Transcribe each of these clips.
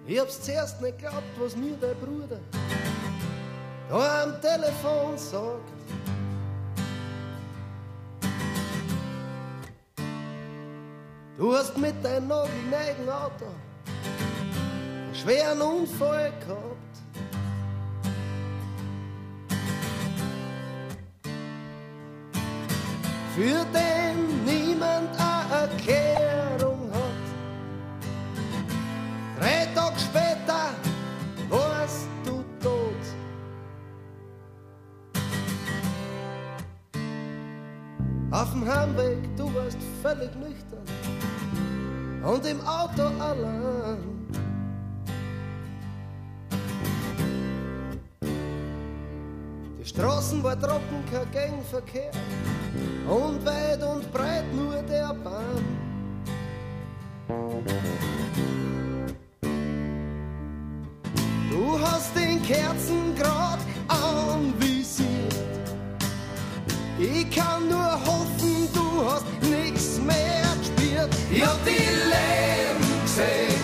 Ich hab's zuerst nicht geglaubt, was mir der Bruder da am Telefon sagt. Du hast mit deinem nagelneuen Auto einen schweren Unfall gehabt. Für den niemand eine Erklärung hat. 3 Tage später warst du tot. Auf dem Heimweg, du warst völlig nüchtern und im Auto allein. Die Straßen war trocken, kein Gangverkehr und weit und breit nur der Bahn. Du hast den Kerzengrad anvisiert. Ich kann nur hoffen, du hast nichts mehr gespürt. Ich hab die Leben gesehen,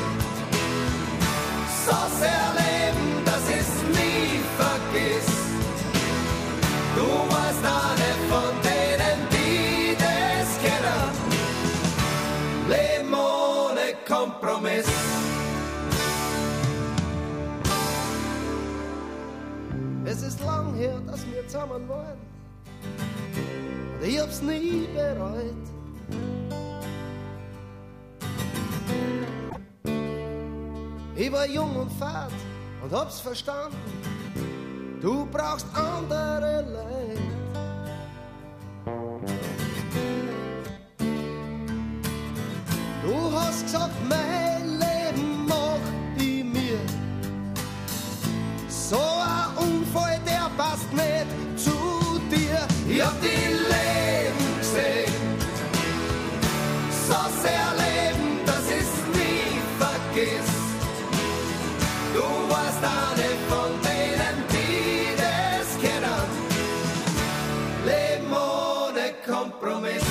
so sehr leben, dass es nie vergisst. Du warst eine von denen, die das kennen. Leben ohne Kompromiss. Es ist lang her, dass wir zusammen waren. Und ich hab's nie bereut. Ich war jung und fad und hab's verstanden. Du brauchst andere Leute. Du hast gesagt, mein Leben mach ich mir. So ein Unfall, der passt nicht zu dir. Ich hab die Leben gesehen, so sehr leben, dass es nie vergisst. Du warst eine von denen, die das kennen. Leben ohne Kompromiss.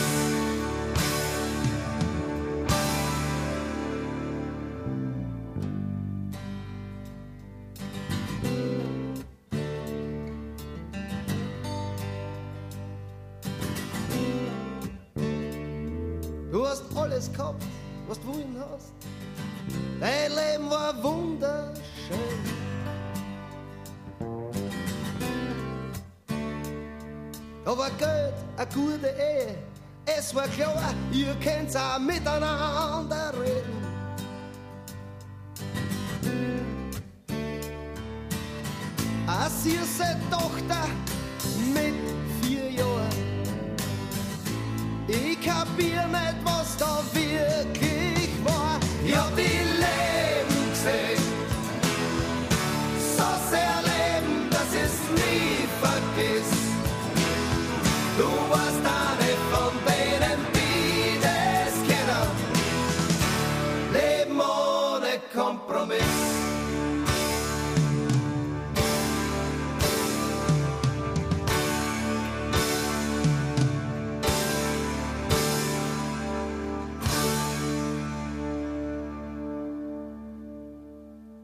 Du hast alles gehabt, was du wollen hast. Dein Leben war wunderschön. Da war Geld, eine gute Ehe. Es war klar, ihr könnt auch miteinander reden. Eine süße Tochter mit 4 Jahren. Ich kapier nicht, was da wirklich